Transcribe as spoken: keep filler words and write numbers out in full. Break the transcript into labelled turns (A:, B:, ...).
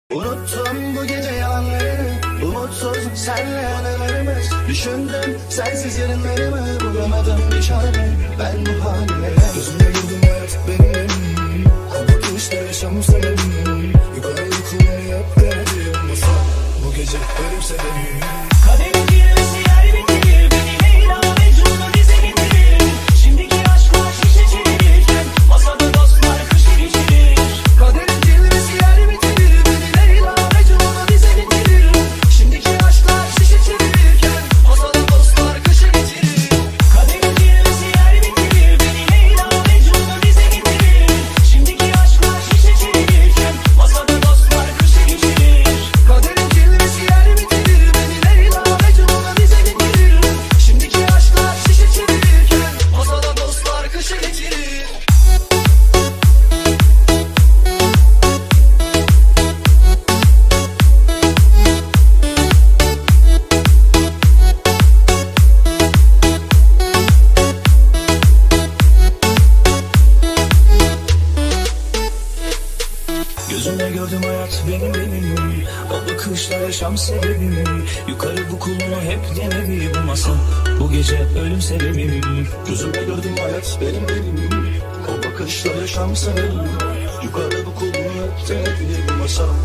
A: Unuttum bu gece yalanları, umutsuz senle anılarımız. Düşündüm sensiz yarınlarımı, bulamadım bir çare ben bu halime.
B: Gözümde gördüm hayat benim benim, bu işte yaşam sebebim. Yukarı uykumu yap denedim, masa bu gece ölüm sebebim.
C: Kaderin girmesi yer bitirir, beni Leyla Mecnun'u dize getirir. Şimdiki aşklar şişe çevirirken masada dostlar kışı geçirir.
A: Kaderin cilvesi yer bitirir, beni Leyla Mecnun'u dize getirir. Şimdiki aşklar şişe çevirirken masada dostlar kışı geçirir.
C: Kaderin girmesi yer bitirir, beni Leyla Mecnun'u dize getirir. Şimdiki aşklar şişe çevirirken masada dostlar kışı geçirir.
A: Kaderin cilvesi yer bitirir, beni Leyla Mecnun'u dize getirir. Şimdiki aşklar şişe çevirirken masada dostlar kışı geçirir.
B: Gözümde gördüm hayat benim benim, o bakışlar yaşam sebebim. Yukarı bu kulunu hep denedi bu masa, bu gece ölüm sebebim.
A: Gözümde gördüm hayat benim benim, o bakışla yaşam sebebim. Yukarı bu kulunu hep denedi bu masa,